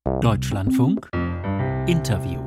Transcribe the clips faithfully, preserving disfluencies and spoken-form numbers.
Deutschlandfunk Interview.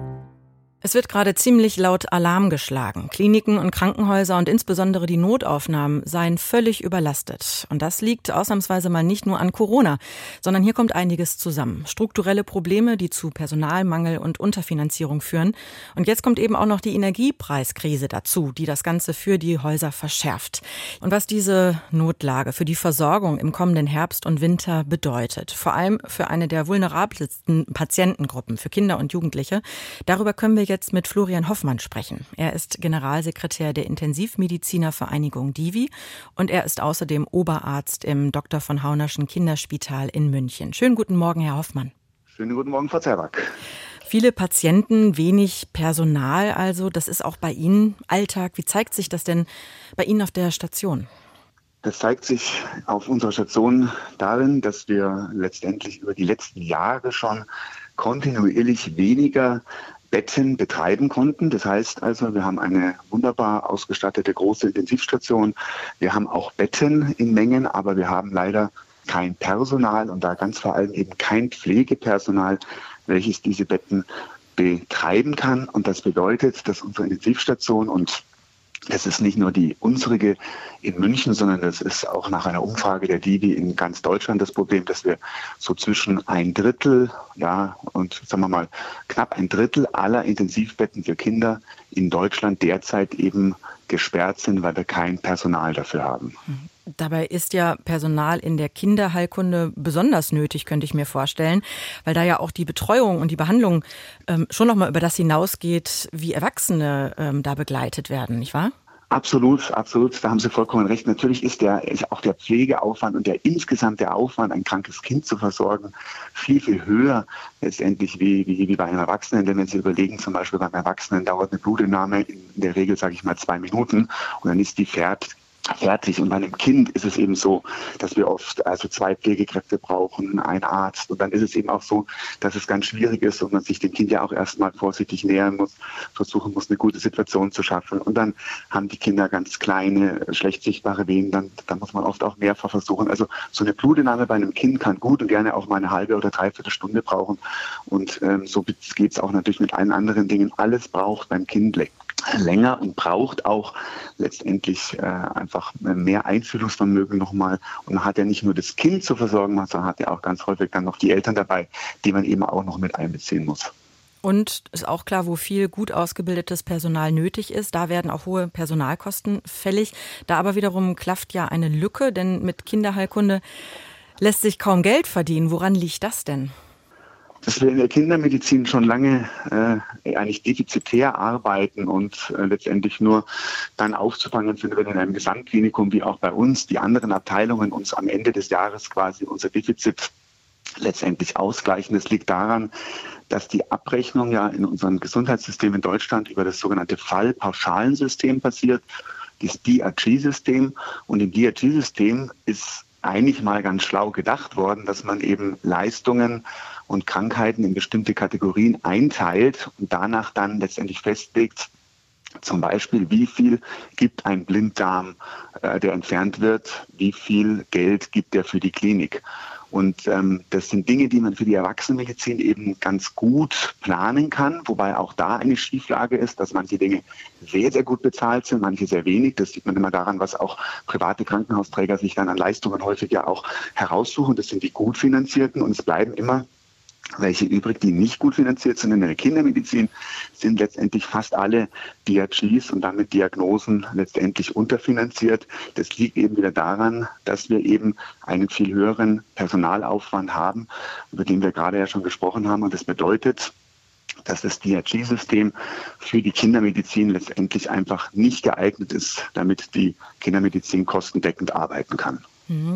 Es wird gerade ziemlich laut Alarm geschlagen. Kliniken und Krankenhäuser und insbesondere die Notaufnahmen seien völlig überlastet. Und das liegt ausnahmsweise mal nicht nur an Corona, sondern hier kommt einiges zusammen. Strukturelle Probleme, die zu Personalmangel und Unterfinanzierung führen. Und jetzt kommt eben auch noch die Energiepreiskrise dazu, die das Ganze für die Häuser verschärft. Und was diese Notlage für die Versorgung im kommenden Herbst und Winter bedeutet, vor allem für eine der vulnerabelsten Patientengruppen, für Kinder und Jugendliche, darüber können wir jetzt jetzt mit Florian Hoffmann sprechen. Er ist Generalsekretär der Intensivmedizinervereinigung Divi und er ist außerdem Oberarzt im Doktor von Haunerschen Kinderspital in München. Schönen guten Morgen, Herr Hoffmann. Schönen guten Morgen, Frau Zerwak. Viele Patienten, wenig Personal also. Das ist auch bei Ihnen Alltag. Wie zeigt sich das denn bei Ihnen auf der Station? Das zeigt sich auf unserer Station darin, dass wir letztendlich über die letzten Jahre schon kontinuierlich weniger Betten betreiben konnten. Das heißt also, wir haben eine wunderbar ausgestattete große Intensivstation. Wir haben auch Betten in Mengen, aber wir haben leider kein Personal und da ganz vor allem eben kein Pflegepersonal, welches diese Betten betreiben kann. Und das bedeutet, dass unsere Intensivstation, und das ist nicht nur die unsere in München, sondern das ist auch nach einer Umfrage der Divi in ganz Deutschland das Problem, dass wir so zwischen ein Drittel, ja, und sagen wir mal knapp ein Drittel aller Intensivbetten für Kinder in Deutschland derzeit eben gesperrt sind, weil wir kein Personal dafür haben. Dabei ist ja Personal in der Kinderheilkunde besonders nötig, könnte ich mir vorstellen, weil da ja auch die Betreuung und die Behandlung ähm, schon noch mal über das hinausgeht, wie Erwachsene ähm, da begleitet werden, nicht wahr? Absolut, absolut. Da haben Sie vollkommen recht. Natürlich ist der ist auch der Pflegeaufwand und der insgesamte Aufwand, ein krankes Kind zu versorgen, viel, viel höher letztendlich wie, wie, wie bei einem Erwachsenen. Denn wenn Sie überlegen, zum Beispiel beim Erwachsenen dauert eine Blutentnahme in der Regel, sage ich mal, zwei Minuten und dann ist die fertig. fertig. Und bei einem Kind ist es eben so, dass wir oft also zwei Pflegekräfte brauchen, einen Arzt. Und dann ist es eben auch so, dass es ganz schwierig ist und man sich dem Kind ja auch erstmal vorsichtig nähern muss, versuchen muss, eine gute Situation zu schaffen. Und dann haben die Kinder ganz kleine, schlecht sichtbare Venen. Dann, dann muss man oft auch mehrfach versuchen. Also so eine Blutentnahme bei einem Kind kann gut und gerne auch mal eine halbe oder dreiviertel Stunde brauchen. Und ähm, so geht es auch natürlich mit allen anderen Dingen. Alles braucht beim Kind länger und braucht auch letztendlich äh, einfach mehr Einfühlungsvermögen nochmal. Und man hat ja nicht nur das Kind zu versorgen, sondern hat ja auch ganz häufig dann noch die Eltern dabei, die man eben auch noch mit einbeziehen muss. Und ist auch klar, wo viel gut ausgebildetes Personal nötig ist, da werden auch hohe Personalkosten fällig. Da aber wiederum klafft ja eine Lücke, denn mit Kinderheilkunde lässt sich kaum Geld verdienen. Woran liegt das denn? Dass wir in der Kindermedizin schon lange äh, eigentlich defizitär arbeiten und äh, letztendlich nur dann aufzufangen sind, wenn in einem Gesamtklinikum wie auch bei uns die anderen Abteilungen uns am Ende des Jahres quasi unser Defizit letztendlich ausgleichen. Das liegt daran, dass die Abrechnung ja in unserem Gesundheitssystem in Deutschland über das sogenannte Fallpauschalensystem passiert, das D R G-System. Und im D R G-System ist eigentlich mal ganz schlau gedacht worden, dass man eben Leistungen und Krankheiten in bestimmte Kategorien einteilt und danach dann letztendlich festlegt, zum Beispiel, wie viel gibt ein Blinddarm, äh, der entfernt wird, wie viel Geld gibt er für die Klinik. Und ähm, das sind Dinge, die man für die Erwachsenenmedizin eben ganz gut planen kann, wobei auch da eine Schieflage ist, dass manche Dinge sehr, sehr gut bezahlt sind, manche sehr wenig. Das sieht man immer daran, was auch private Krankenhausträger sich dann an Leistungen häufig ja auch heraussuchen. Das sind die gut finanzierten und es bleiben immer welche übrig, die nicht gut finanziert sind. In der Kindermedizin sind letztendlich fast alle D R Gs und damit Diagnosen letztendlich unterfinanziert. Das liegt eben wieder daran, dass wir eben einen viel höheren Personalaufwand haben, über den wir gerade ja schon gesprochen haben. Und das bedeutet, dass das D R G-System für die Kindermedizin letztendlich einfach nicht geeignet ist, damit die Kindermedizin kostendeckend arbeiten kann.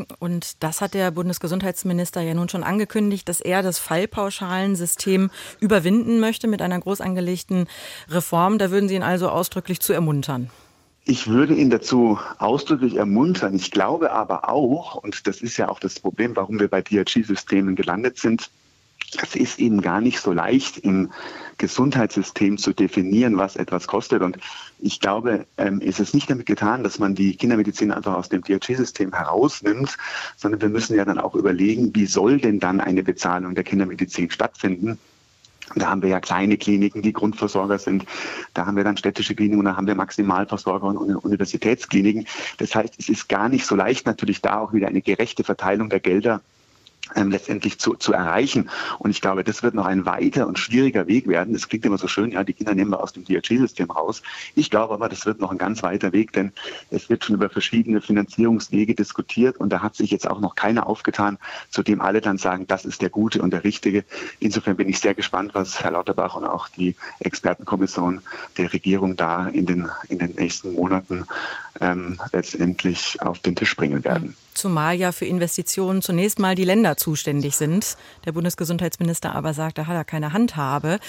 Und das hat der Bundesgesundheitsminister ja nun schon angekündigt, dass er das Fallpauschalensystem überwinden möchte mit einer groß angelegten Reform. Da würden Sie ihn also ausdrücklich zu ermuntern. Ich würde ihn dazu ausdrücklich ermuntern. Ich glaube aber auch, und das ist ja auch das Problem, warum wir bei D R G-Systemen gelandet sind, es ist eben gar nicht so leicht im Gesundheitssystem zu definieren, was etwas kostet. Und ich glaube, ähm, es ist nicht damit getan, dass man die Kindermedizin einfach aus dem D R G-System herausnimmt, sondern wir müssen ja dann auch überlegen, wie soll denn dann eine Bezahlung der Kindermedizin stattfinden. Da haben wir ja kleine Kliniken, die Grundversorger sind. Da haben wir dann städtische Kliniken und da haben wir Maximalversorger und Universitätskliniken. Das heißt, es ist gar nicht so leicht, natürlich da auch wieder eine gerechte Verteilung der Gelder Ähm, letztendlich zu, zu erreichen. Und ich glaube, das wird noch ein weiter und schwieriger Weg werden. Das klingt immer so schön, ja, die Kinder nehmen wir aus dem D R G-System raus. Ich glaube aber, das wird noch ein ganz weiter Weg, denn es wird schon über verschiedene Finanzierungswege diskutiert und da hat sich jetzt auch noch keiner aufgetan, zu dem alle dann sagen, das ist der Gute und der Richtige. Insofern bin ich sehr gespannt, was Herr Lauterbach und auch die Expertenkommission der Regierung da in den, in den nächsten Monaten ähm, letztendlich auf den Tisch bringen werden. Zumal ja für Investitionen zunächst mal die Länder zuständig sind. Der Bundesgesundheitsminister aber sagt, da hat er keine Handhabe.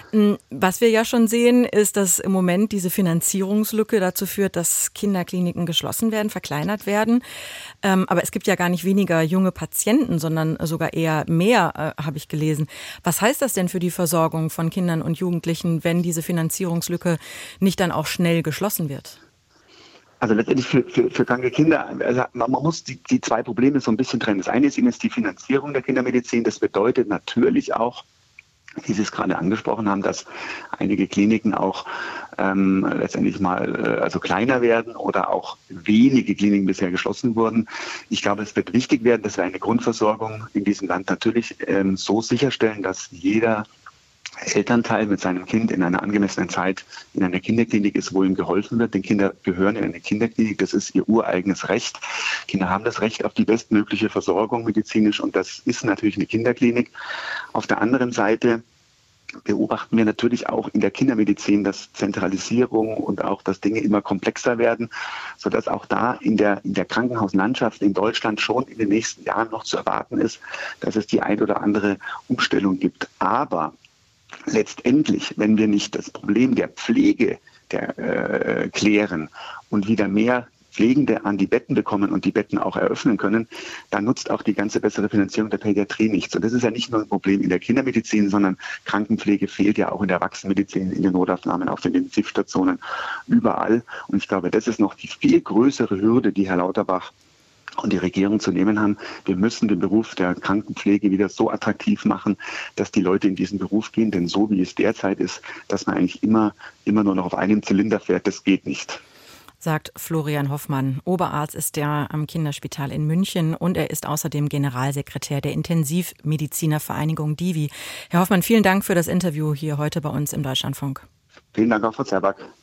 Was wir ja schon sehen, ist, dass im Moment diese Finanzierungslücke dazu führt, dass Kinderkliniken geschlossen werden, verkleinert werden. Aber es gibt ja gar nicht weniger junge Patienten, sondern sogar eher mehr, habe ich gelesen. Was heißt das denn für die Versorgung von Kindern und Jugendlichen, wenn diese Finanzierungslücke nicht dann auch schnell geschlossen wird? Also letztendlich für, für, für kranke Kinder, also man muss die, die zwei Probleme so ein bisschen trennen. Das eine ist eben die Finanzierung der Kindermedizin. Das bedeutet natürlich auch, wie Sie es gerade angesprochen haben, dass einige Kliniken auch ähm, letztendlich mal äh, also kleiner werden oder auch wenige Kliniken bisher geschlossen wurden. Ich glaube, es wird wichtig werden, dass wir eine Grundversorgung in diesem Land natürlich ähm, so sicherstellen, dass jeder Elternteil mit seinem Kind in einer angemessenen Zeit in einer Kinderklinik ist, wo ihm geholfen wird. Denn Kinder gehören in eine Kinderklinik, das ist ihr ureigenes Recht. Kinder haben das Recht auf die bestmögliche Versorgung medizinisch und das ist natürlich eine Kinderklinik. Auf der anderen Seite beobachten wir natürlich auch in der Kindermedizin, dass Zentralisierung und auch, dass Dinge immer komplexer werden, sodass auch da in der, in der Krankenhauslandschaft in Deutschland schon in den nächsten Jahren noch zu erwarten ist, dass es die ein oder andere Umstellung gibt. Aber letztendlich, wenn wir nicht das Problem der Pflege der, äh, klären und wieder mehr Pflegende an die Betten bekommen und die Betten auch eröffnen können, dann nutzt auch die ganze bessere Finanzierung der Pädiatrie nichts. Und das ist ja nicht nur ein Problem in der Kindermedizin, sondern Krankenpflege fehlt ja auch in der Erwachsenenmedizin, in den Notaufnahmen, auf den Intensivstationen, überall. Und ich glaube, das ist noch die viel größere Hürde, die Herr Lauterbach und die Regierung zu nehmen haben. Wir müssen den Beruf der Krankenpflege wieder so attraktiv machen, dass die Leute in diesen Beruf gehen. Denn so wie es derzeit ist, dass man eigentlich immer, immer nur noch auf einem Zylinder fährt, das geht nicht. Sagt Florian Hoffmann. Oberarzt ist er am Kinderspital in München und er ist außerdem Generalsekretär der Intensivmedizinervereinigung D I V I. Herr Hoffmann, vielen Dank für das Interview hier heute bei uns im Deutschlandfunk. Vielen Dank auch, Frau Zerback.